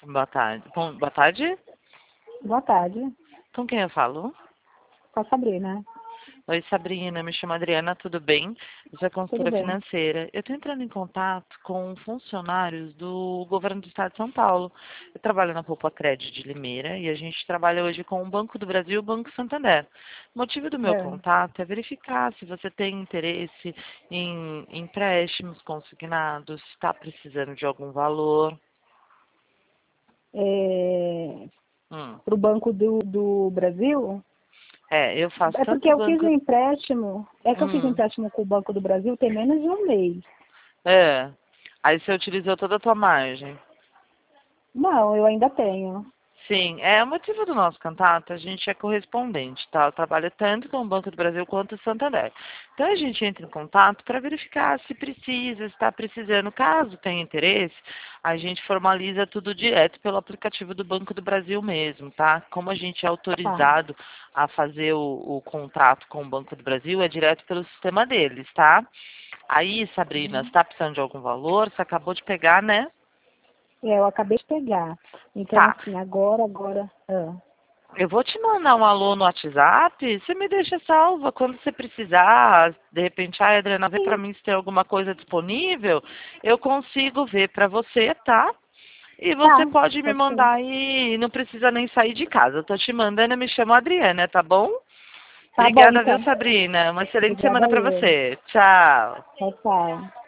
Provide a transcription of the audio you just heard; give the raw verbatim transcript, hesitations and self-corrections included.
Boa tarde. Com, boa tarde? Boa tarde, Com quem eu falo? com a Sabrina. Oi, Sabrina. Me chamo Adriana, tudo bem? Eu sou Tudo consultora bem? financeira. Eu estou entrando em contato com funcionários do governo do estado de São Paulo. Eu trabalho na Poupa Crédito de Limeira e a gente trabalha hoje com o Banco do Brasil e o Banco Santander. O motivo do meu É. contato é verificar se você tem interesse em empréstimos consignados, se está precisando de algum valor. É, Hum. para o Banco do, do Brasil, É, eu faço é porque tanto eu fiz um banco. empréstimo, é que eu fiz um Hum. empréstimo com o Banco do Brasil tem menos de um mês. É. Aí você utilizou toda a tua margem. Não, eu ainda tenho. Sim, é o motivo do nosso contato, a gente é correspondente, tá? Eu trabalho tanto com o Banco do Brasil quanto o Santander. Então a gente entra em contato para verificar se precisa, se está precisando. Caso tenha interesse, a gente formaliza tudo direto pelo aplicativo do Banco do Brasil mesmo, tá? Como a gente é Tá. autorizado a fazer o, o contrato com o Banco do Brasil, é direto pelo sistema deles, tá? Aí, Sabrina, você está precisando de algum valor? Você acabou de pegar, né? É, eu acabei de pegar. Então, Tá. assim, agora, agora. ah. Eu vou te mandar um alô no WhatsApp, você me deixa salva quando você precisar. De repente, ah, Adriana, vê pra Sim, mim se tem alguma coisa disponível. Eu consigo ver pra você, tá? E tá, você pode me pode ser. mandar e não precisa nem sair de casa. Eu tô te mandando, eu me chamo Adriana, tá bom? Tá bom, Obrigada, viu, então. Sabrina? Uma excelente Obrigada semana a pra eu. você. Tchau. Tchau, tchau.